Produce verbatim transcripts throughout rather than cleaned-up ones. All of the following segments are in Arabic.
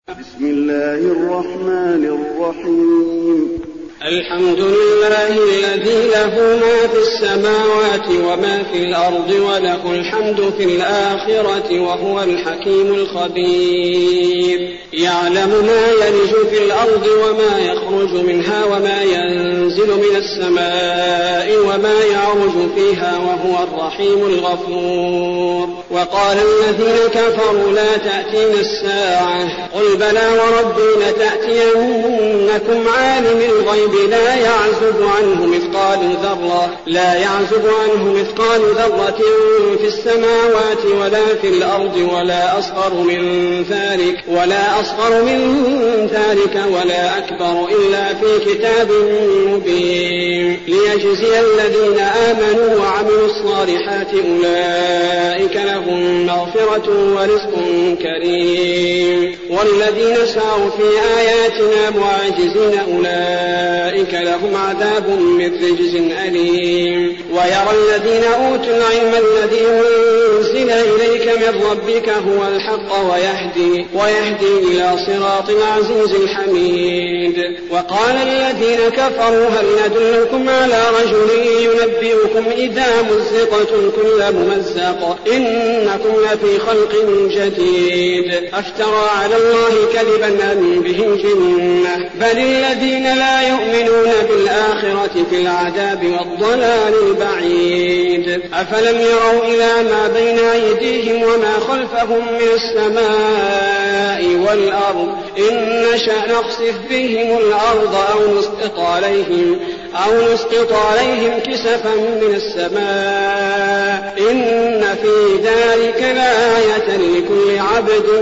بسم الله الرحمن الرحيم. الحمد لله الذي له ما في السماوات وما في الأرض وله الحمد في الآخرة وهو الحكيم الخبير. يعلم ما يلج في الأرض وما يخرج منها وما ينزل من السماء وما يعرج فيها وهو الرحيم الغفور. وقال الذين كفروا لا تأتينا الساعة قل بلى وربي لتأتينكم عالم الغيب لا يعزب عنه مثقال ذرة لا يعزب عنه مثقال ذرة في السماوات ولا في الأرض ولا أصغر من ذلك ولا أصغر من ذلك ولا أكبر إلا في كتاب مبين ليجزي الذين آمنوا وعملوا الصالحات أولئك لهم مغفرة ورزق كريم. والذين سعوا في آياتنا معاجزين أولئك لهم عذاب من رجز أليم. ويرى الذين أوتوا العلم الذي أنزل إليك من ربك هو الحق ويهدي, ويهدي إلى صراط العزيز الحميد. وقال الذين كفروا هل ندلكم على رجل ينبئكم إذا مزقتم كل ممزق إنكم لفي خلق جديد أفترى على الله كذبا أم به جنة بل الذين لا يؤمنون بالآخرة في العذاب والضلال البعيد. أفلم يروا إلى ما بين أيديهم وما خلفهم من السماء والأرض إن نشأ نخسف بهم الأرض أو نسقط عليهم أو نسقط عليهم كسفا من السماء إن في ذلك لآية لكل عبد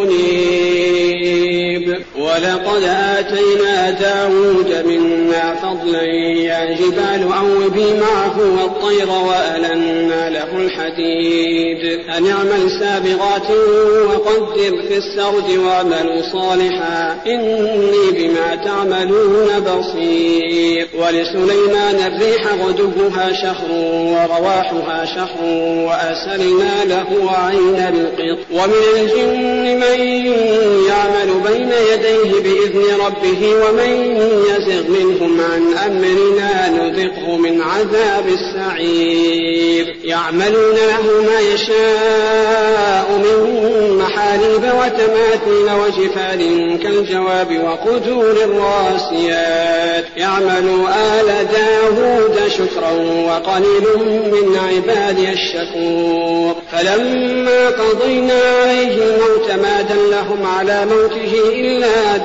منيب. ولقد آتينا داود منا فضلا يا جبال أوبي معه والطير وألنا له الحديد أن اعمل سابغات وقدر في السرد واعملوا صالحا إني بما تعملون بصير. ولسليمان الريح غدوها شهر ورواحها شهر وأسلنا له عين القط. ومن الجن من يعمل بين يديه بإذن ربه ومن يزغ منهم عن أمرنا نذقه من عذاب السعير. يعملون له ما يشاء من محاريب وتماثيل وجفان كالجواب وقدور الراسيات يعمل آل داود شكرا وقليل من عبادي الشكور. فلما قضينا عليه الموت ما دلهم على موته إلا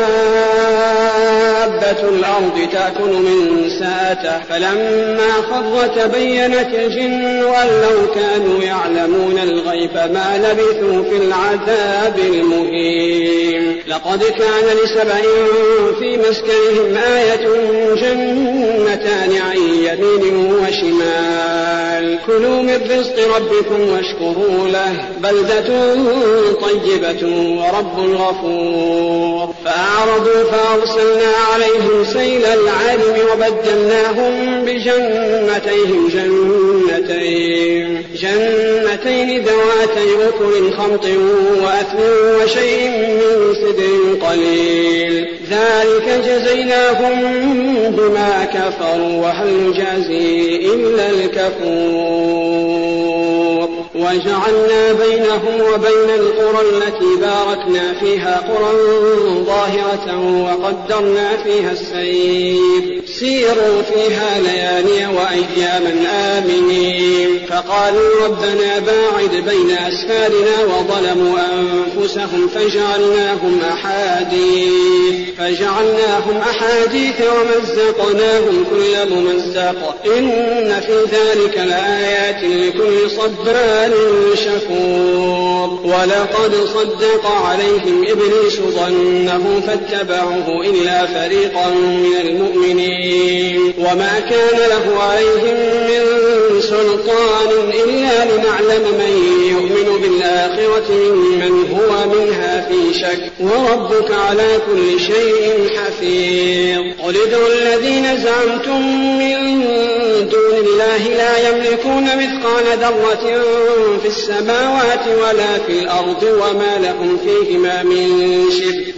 دابة الأرض تأكل من ساءته فلما خر تبينت الجن أن لو كانوا يعلمون الغيب ما لبثوا في العذاب المهين. لقد كان لسبع في مسكنهم آية جنتان عن يمين وشمال كلوا من رزق ربكم واشكروا له بلدة طيبة ورب غفور. فأعرضوا فأرسلنا عليهم سيل العرم وبدلناهم بجنتيهم جنتين جنتين ذواتي أكل خمط وأثل وشيء من سدر قليل ذلك جزيناهم بما كفروا وهل نجازي إلا الكفور. وجعلنا بينهم وبين القرى التي باركنا فيها قرى ظاهرة وقدرنا فيها السير سيروا فيها ليالي وأياما آمنين. فقالوا ربنا باعد بين أسفارنا وظلموا أنفسهم فجعلناهم أحاديث فجعلناهم أحاديث ومزقناهم كل ممزق إن في ذلك لآيات لكل صبار شكور. ولقد صدق عليهم إبليس ظنه فاتبعوه إلا فريقا من المؤمنين وما كان له عليهم من سلطان إلا لنعلم من يؤمن بالآخرة ممن هو منها في شك وربك على كل شيء حفيظ. قل ادعوا الذين زعمتم من دون الله لا يملكون مثقال ذرة في السماوات ولا في الأرض وما لهم فيهما من شرك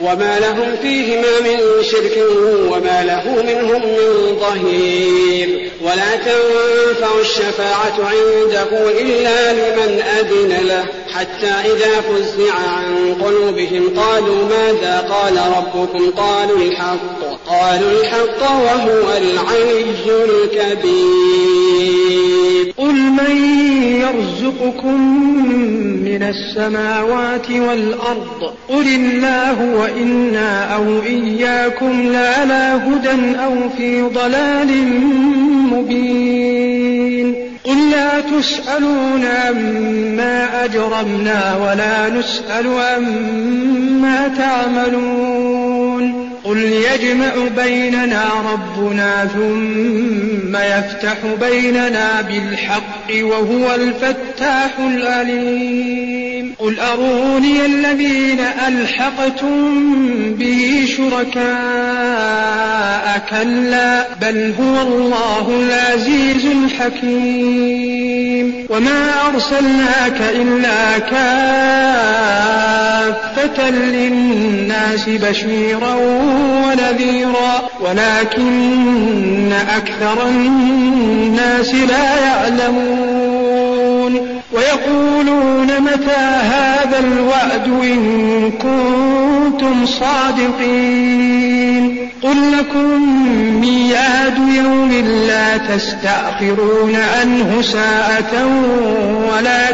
وما لهم فيهما من شرك وما له منهم من ظهير. ولا تنفع الشفاعة عنده إلا لمن أذن له حتى إذا فزع عن قلوبهم قالوا ماذا قال ربكم قالوا الحق قالوا الحق وهو العلي الكبير. قل من يرزقكم من السماوات والأرض قل الله وإنا أو إياكم لعلى هدى أو في ضلال مبين. قل لا تسألون عما أجرمنا ولا نسأل عما تعملون. قل يجمع بيننا ربنا ثم يفتح بيننا بالحق وهو الفتاح العليم. قل أروني الذين ألحقتم به شركاء كلا بل هو الله العزيز الحكيم. وما أرسلناك إلا كافة للناس بشيرا ونذيرا ولكن أكثر الناس لا يعلمون. ويقولون متى هذا الوعد إن كنتم صادقين. قل لكم ميعاد يوم لا تستأخرون عنه ساعة ولا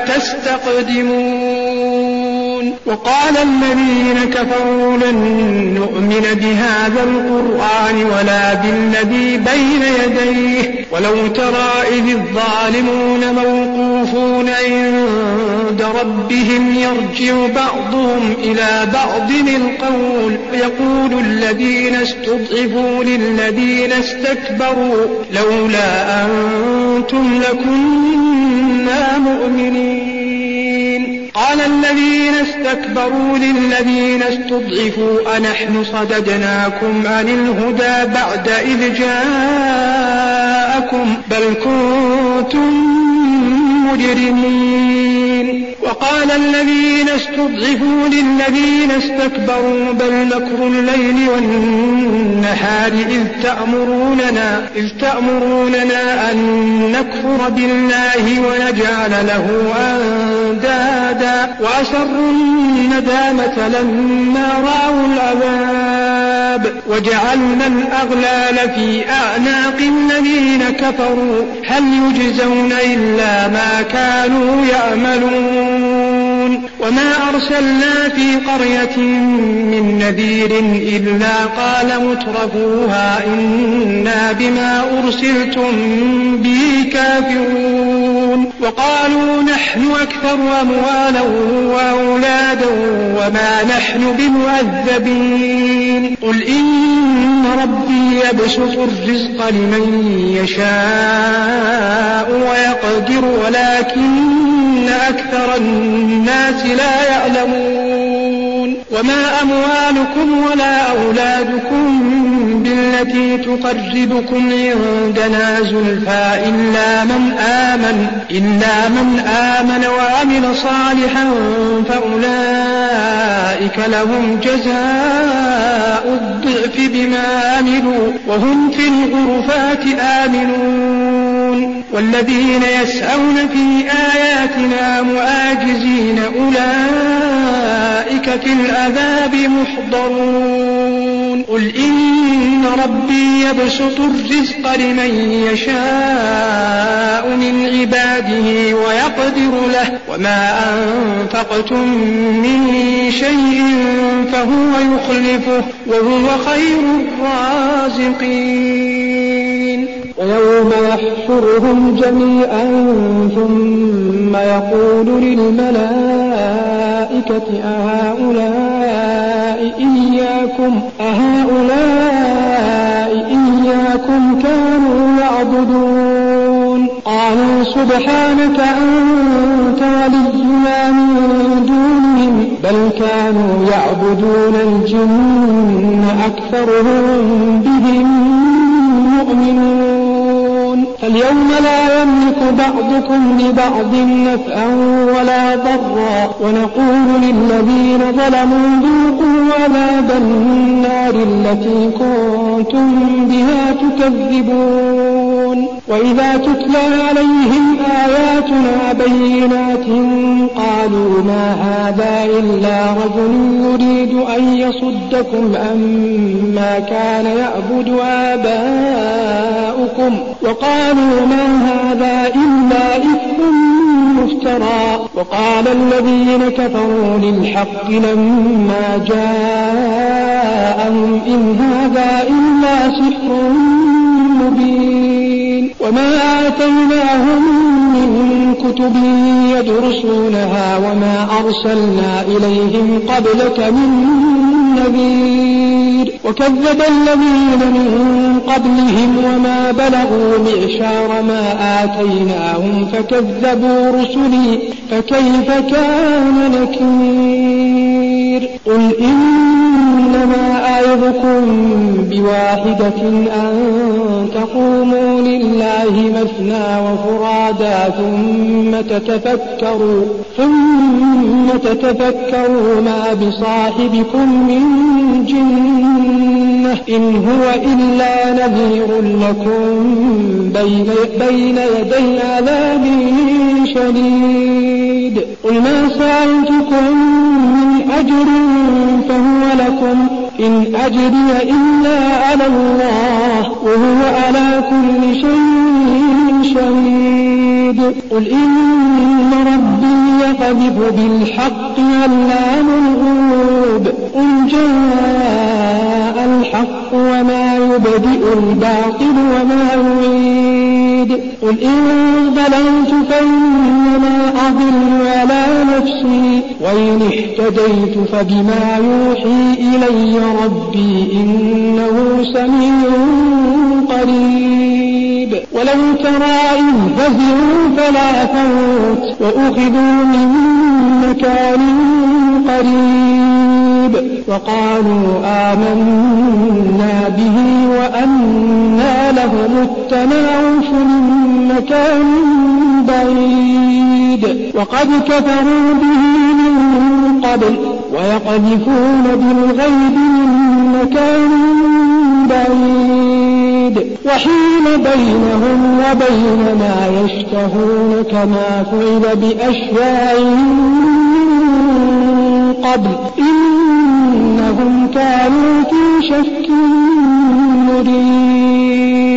تستقدمون. وقال الذين كفروا لن نؤمن بهذا القرآن ولا بالذي بين يديه ولو ترى إذ الظالمون موقوفون عند ربهم يرجع بعضهم إلى بعض القول ويقول الذين استضعفوا للذين استكبروا لولا أنتم لكنا مؤمنين. قال الذين استكبروا للذين استضعفوا أنحن صددناكم عن الهدى بعد إذ جاءكم بل كنتم مجرمين. وقال الذين استضعفوا للذين استكبروا بل مكر الليل والنهار إذ تأمروننا, إذ تأمروننا أن نكفر بالله ونجعل له أندادا وأسروا الندامة لما رأوا العذاب وجعلنا الأغلال في أعناق الذين كفروا هل يجزون إلا ما كانوا يعملون. وما أرسلنا في قرية من نذير إلا قال مترفوها إنا بما أرسلتم به كافرون. وقالوا نحن أكثر أموالا وأولادا وما نحن بمعذبين. قل إن ربي يبسط الرزق لمن يشاء ويقدر ولكن أكثر الناس لا يعلمون. وما أموالكم ولا أولادكم بالتي تقربكم عندنا زلفى إلا من آمن إلا من آمن وعمل صالحا فأولئك لهم جزاء الضعف بما عملوا وهم في الغرفات آمنون. والذين يسعون في آياتنا معاجزين أولئك في العذاب محضرون. قل إن ربي يبسط الرزق لمن يشاء من عباده ويقدر له وما أنفقتم من شيء فهو يخلفه وهو خير الرازقين. ويوم يحشرهم جميعا ثم يقول للملائكة أهؤلاء إياكم أهؤلاء إياكم كانوا يعبدون قالوا سبحانك أنت ولينا من دونهم بل كانوا يعبدون الجن أكثرهم بهم مؤمنون. فاليوم لا يملك بعضكم لبعض نفعا ولا ضرا ونقول للذين ظلموا ذوقوا عذاب التي كنتم بها تكذبون وإذا تتلى عليهم آياتنا بينات قالوا ما هذا إلا رجل يريد أن يصدكم عما كان يعبد آباؤكم وقالوا ما هذا إلا إفك مفترى وقال الذين كفروا للحق لما جاءهم إن هذا إلا سحر مبين وما آتيناهم من كتب يدرسونها وما أرسلنا إليهم قبلك من نذير وكذب الذين من قبلهم وما بلغوا معشار ما آتيناهم فكذبوا رسلي فكيف كان نكير قل إنما أعظكم بواحدة أن تقوموا لله مثنى وفرادا ثم تتفكروا ثم تتفكروا ما بصاحبكم من جنة إن هو إلا نذير لكم بين, بين يدي عذاب شديد قل ما سألتكم من أجر فهو لكم إن أجري إلا على الله وهو على كل شيء شهيد قل إن ربي يقذف بالحق علام الغيوب قل جاء الحق وما يبدئ الباطل وما يعيد قل إن ضللت فإنما أضل على نفسي وإن اهتديت فبما يوحي إلي ربي إنه سميع قريب ولو ترى إذ فزعوا فلا فوت وأخذوا من مكان قريب وقالوا آمنا به وأنى لهم التناوش من مكان بعيد وقد كفروا به من قبل ويقذفون بالغيب من مكان بعيد وحيل بينهم وبين ما يشتهون كما فعل بأشياعهم قبل إنهم كانوا في شك مريب